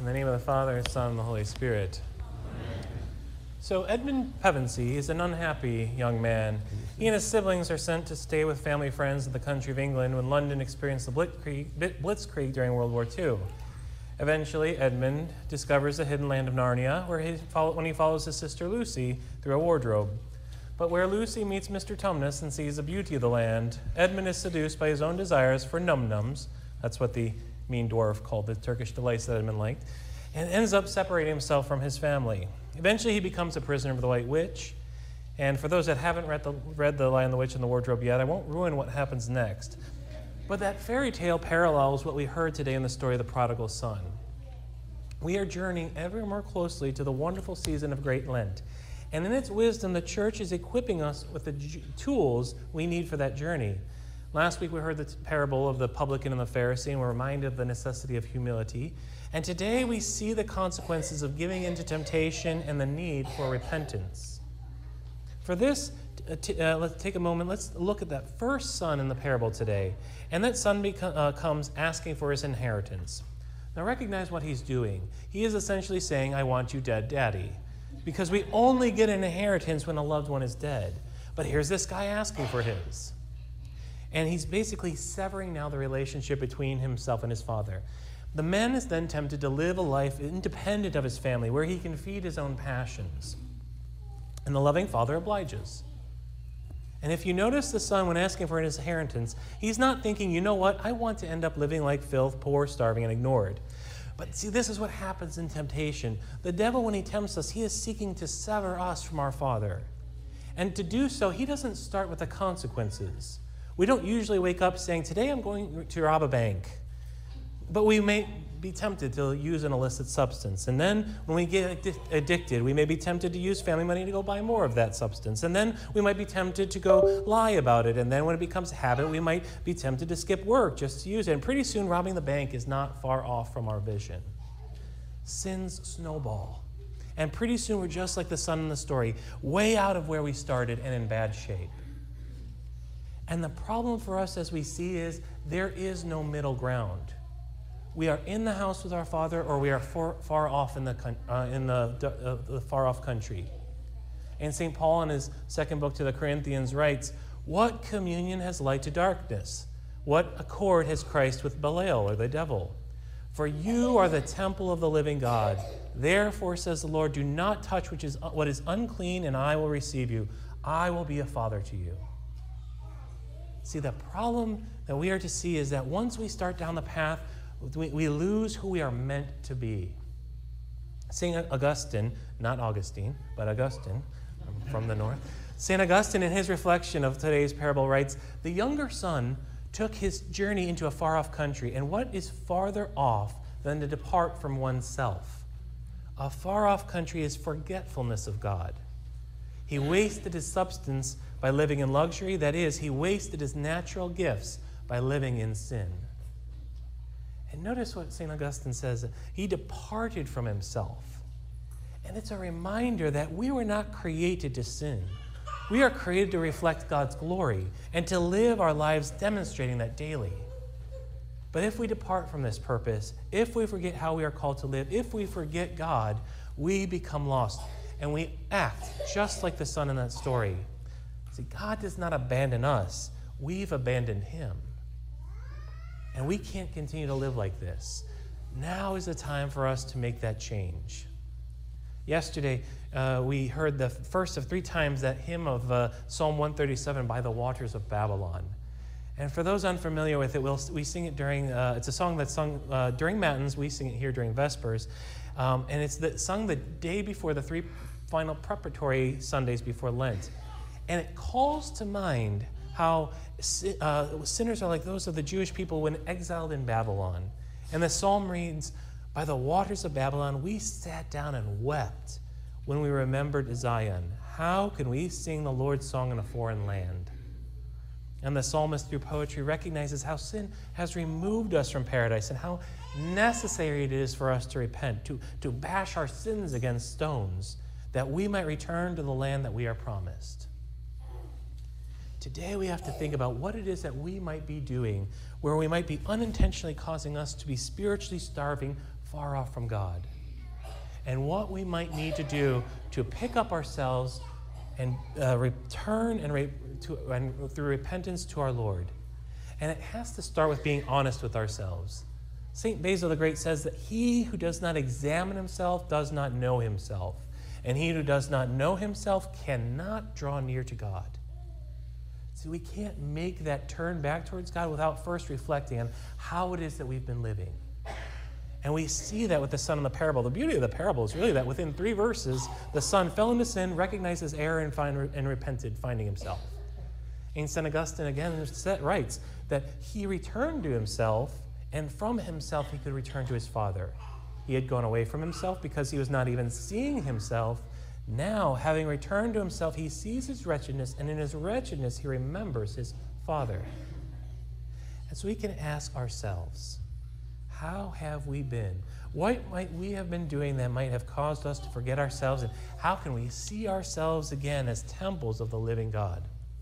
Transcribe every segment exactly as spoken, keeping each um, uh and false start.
the name of the Father, and Son, and the Holy Spirit. Amen. So Edmund Pevensey is an unhappy young man. He and his siblings are sent to stay with family friends in the country of England when London experienced the Blitzkrieg, Blitzkrieg during World War Two. Eventually, Edmund discovers the hidden land of Narnia, where he follow, when he follows his sister Lucy through a wardrobe. But where Lucy meets Mister Tumnus and sees the beauty of the land, Edmund is seduced by his own desires for num-nums. That's what the mean dwarf called the Turkish delights that Edmund liked, and ends up separating himself from his family. Eventually, he becomes a prisoner of the White Witch. And for those that haven't read the, read the Lion, the Witch, and the Wardrobe yet, I won't ruin what happens next. But that fairy tale parallels what we heard today in the story of the prodigal son. We are journeying ever more closely to the wonderful season of Great Lent. And in its wisdom, the church is equipping us with the j- tools we need for that journey. Last week we heard the t- parable of the publican and the Pharisee, and we're reminded of the necessity of humility. And today we see the consequences of giving into temptation and the need for repentance. For this, uh, t- uh, let's take a moment. Let's look at that first son in the parable today. And that son beco- uh, comes asking for his inheritance. Now recognize what he's doing. He is essentially saying, I want you dead, Daddy. Because we only get an inheritance when a loved one is dead. But here's this guy asking for his. And he's basically severing now the relationship between himself and his father. The man is then tempted to live a life independent of his family, where he can feed his own passions. And the loving father obliges. And if you notice the son, when asking for his inheritance, he's not thinking, you know what, I want to end up living like filth, poor, starving, and ignored. But see, this is what happens in temptation. The devil, when he tempts us, he is seeking to sever us from our Father. And to do so, he doesn't start with the consequences. We don't usually wake up saying, today I'm going to rob a bank. But we may be tempted to use an illicit substance. And then when we get addicted, we may be tempted to use family money to go buy more of that substance. And then we might be tempted to go lie about it. And then when it becomes a habit, we might be tempted to skip work just to use it. And pretty soon, robbing the bank is not far off from our vision. Sins snowball. And pretty soon, we're just like the son in the story, way out of where we started and in bad shape. And the problem for us, as we see, is there is no middle ground. We are in the house with our Father, or we are far, far off in the uh, in the, uh, the far off country. And Saint Paul, in his second book to the Corinthians, writes, "What communion has light to darkness? What accord has Christ with Belial, or the devil? For you are the temple of the living God. Therefore, says the Lord, do not touch which is what is unclean, and I will receive you. I will be a father to you." See, the problem that we are to see is that once we start down the path, we, we lose who we are meant to be. Saint Augustine, not Augustine, but Augustine, from the north. Saint Augustine, in his reflection of today's parable, writes, the younger son took his journey into a far-off country, and what is farther off than to depart from oneself? A far-off country is forgetfulness of God. He wasted his substance by living in luxury. That is, he wasted his natural gifts by living in sin. And notice what Saint Augustine says. He departed from himself. And it's a reminder that we were not created to sin. We are created to reflect God's glory and to live our lives demonstrating that daily. But if we depart from this purpose, if we forget how we are called to live, if we forget God, we become lost. And we act just like the son in that story. See, God does not abandon us. We've abandoned him. And we can't continue to live like this. Now is the time for us to make that change. Yesterday, uh, we heard the first of three times that hymn of uh, Psalm one thirty-seven, By the Waters of Babylon. And for those unfamiliar with it, we'll, we sing it during, uh, it's a song that's sung uh, during Matins. We sing it here during Vespers. Um, and it's the, sung the day before the three final preparatory Sundays before Lent. And it calls to mind how uh, sinners are like those of the Jewish people when exiled in Babylon. And the psalm reads, by the waters of Babylon, we sat down and wept when we remembered Zion. How can we sing the Lord's song in a foreign land? And the psalmist, through poetry, recognizes how sin has removed us from paradise and how necessary it is for us to repent, to, to bash our sins against stones, that we might return to the land that we are promised. Today we have to think about what it is that we might be doing where we might be unintentionally causing us to be spiritually starving far off from God, and what we might need to do to pick up ourselves and uh, return and, re- to, and through repentance to our Lord. And it has to start with being honest with ourselves. Saint Basil the Great says that he who does not examine himself does not know himself, and he who does not know himself cannot draw near to God. So we can't make that turn back towards God without first reflecting on how it is that we've been living. And we see that with the son in the parable. The beauty of the parable is really that within three verses, the son fell into sin, recognized his error, and, find, and repented, finding himself. And Saint Augustine again writes that he returned to himself, and from himself he could return to his Father. He had gone away from himself because he was not even seeing himself. Now, having returned to himself, he sees his wretchedness, and in his wretchedness he remembers his Father. And so we can ask ourselves, how have we been? What might we have been doing that might have caused us to forget ourselves? And how can we see ourselves again as temples of the living God?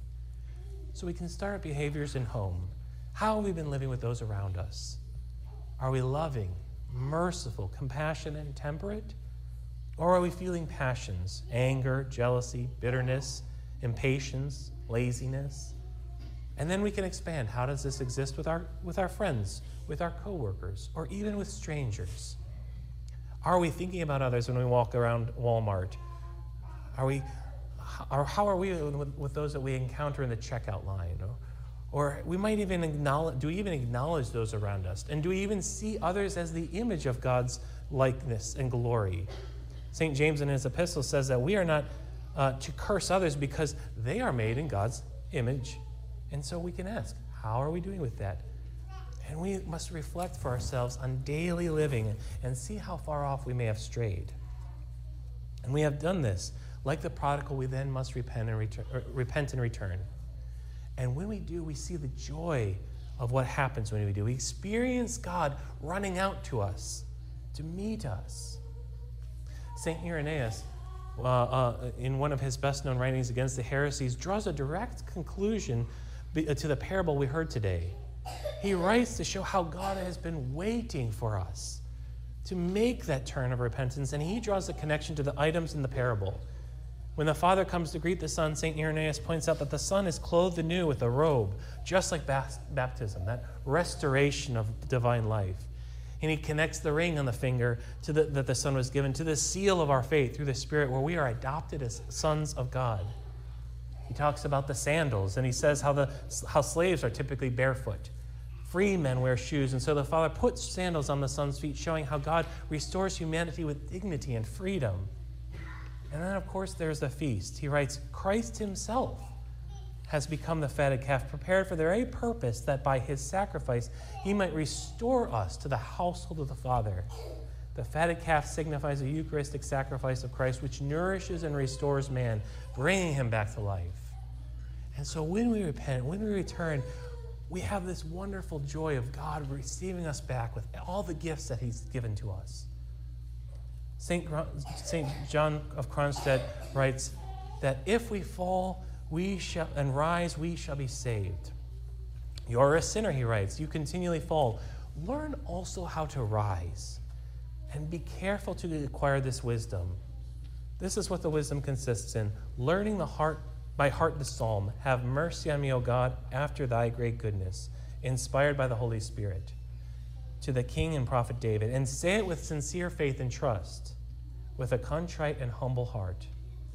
So we can start behaviors in home. How have we been living with those around us? Are we loving, merciful, compassionate, and temperate? Or are we feeling passions, anger, jealousy, bitterness, impatience, laziness? And then we can expand. How does this exist with our, with our friends, with our coworkers, or even with strangers? Are we thinking about others when we walk around Walmart? Are we, or how are we with, with those that we encounter in the checkout line? Or, or we might even acknowledge, do we even acknowledge those around us? And do we even see others as the image of God's likeness and glory? Saint James in his epistle says that we are not uh, to curse others because they are made in God's image. And so we can ask, how are we doing with that? And we must reflect for ourselves on daily living and see how far off we may have strayed. And we have done this. Like the prodigal, we then must repent and return, repent and return. And when we do, we see the joy of what happens when we do. We experience God running out to us, to meet us. Saint Irenaeus, uh, uh, in one of his best-known writings against the heresies, draws a direct conclusion to the parable we heard today. He writes to show how God has been waiting for us to make that turn of repentance, and he draws a connection to the items in the parable. When the Father comes to greet the Son, Saint Irenaeus points out that the Son is clothed anew with a robe, just like baptism, that restoration of divine life. And he connects the ring on the finger to the, that the Son was given to the seal of our faith through the Spirit, where we are adopted as sons of God. He talks about the sandals, and he says how, the, how slaves are typically barefoot. Free men wear shoes, and so the Father puts sandals on the Son's feet, showing how God restores humanity with dignity and freedom. And then, of course, there's the feast. He writes, Christ himself has become the fatted calf, prepared for the very purpose that by his sacrifice he might restore us to the household of the Father. The fatted calf signifies a Eucharistic sacrifice of Christ, which nourishes and restores man, bringing him back to life. And so when we repent, when we return, we have this wonderful joy of God receiving us back with all the gifts that he's given to us. Saint Saint John of Kronstadt writes that if we fall we shall and rise, we shall be saved. You are a sinner, he writes. You continually fall. Learn also how to rise, and be careful to acquire this wisdom. This is what the wisdom consists in: learning the heart by heart the psalm, "Have mercy on me, O God, after thy great goodness," inspired by the Holy Spirit, to the king and prophet David, and say it with sincere faith and trust, with a contrite and humble heart.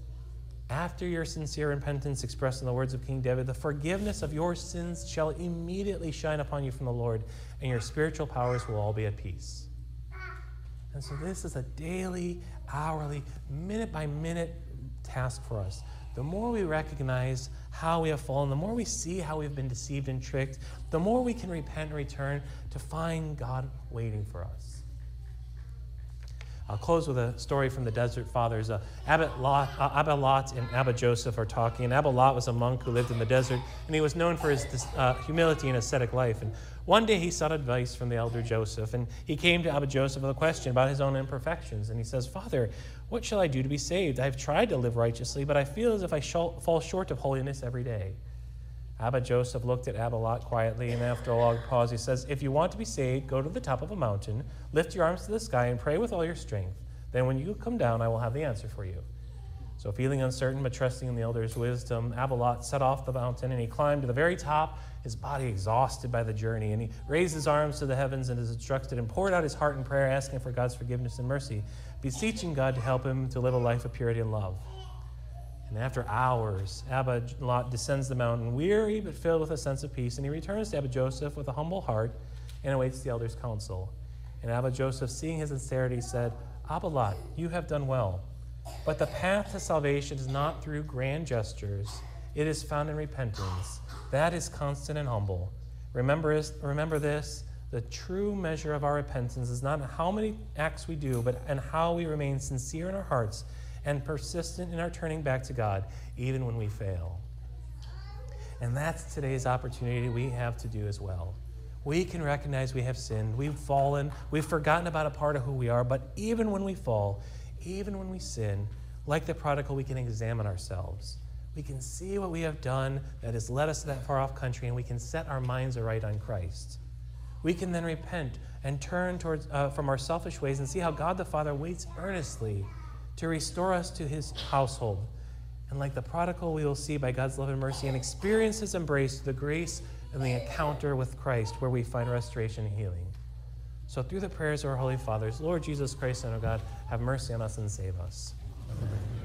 After your sincere repentance expressed in the words of King David, the forgiveness of your sins shall immediately shine upon you from the Lord, and your spiritual powers will all be at peace. And so this is a daily, hourly, minute-by-minute task for us. The more we recognize how we have fallen, the more we see how we've been deceived and tricked, the more we can repent and return to find God waiting for us. I'll close with a story from the Desert Fathers. Uh, Abbot Lot, uh, Abba Lot and Abba Joseph are talking, and Abba Lot was a monk who lived in the desert, and he was known for his uh, humility and ascetic life. And one day he sought advice from the elder Joseph, and he came to Abba Joseph with a question about his own imperfections. And he says, "Father, what shall I do to be saved? I have tried to live righteously, but I feel as if I shall fall short of holiness every day." Abba Joseph looked at Abba Lot quietly, and after a long pause, he says, if you want to be saved, go to the top of a mountain, lift your arms to the sky, and pray with all your strength. Then when you come down, I will have the answer for you. So feeling uncertain, but trusting in the elder's wisdom, Abba Lot set off the mountain, and he climbed to the very top, his body exhausted by the journey, and he raised his arms to the heavens and as instructed, and poured out his heart in prayer, asking for God's forgiveness and mercy, beseeching God to help him to live a life of purity and love. And after hours, Abba Lot descends the mountain, weary but filled with a sense of peace, and he returns to Abba Joseph with a humble heart and awaits the elder's counsel. And Abba Joseph, seeing his sincerity, said, Abba Lot, you have done well, but the path to salvation is not through grand gestures. It is found in repentance. That is constant and humble. Remember, remember this, the true measure of our repentance is not how many acts we do, but in how we remain sincere in our hearts and persistent in our turning back to God, even when we fail. And that's today's opportunity we have to do as well. We can recognize we have sinned, we've fallen, we've forgotten about a part of who we are, but even when we fall, even when we sin, like the prodigal, we can examine ourselves. We can see what we have done that has led us to that far off country, and we can set our minds aright on Christ. We can then repent and turn towards uh, from our selfish ways and see how God the Father waits earnestly to restore us to his household. And like the prodigal, we will see by God's love and mercy and experience his embrace, the grace and the encounter with Christ, where we find restoration and healing. So through the prayers of our Holy Fathers, Lord Jesus Christ, Son of God, have mercy on us and save us. Amen.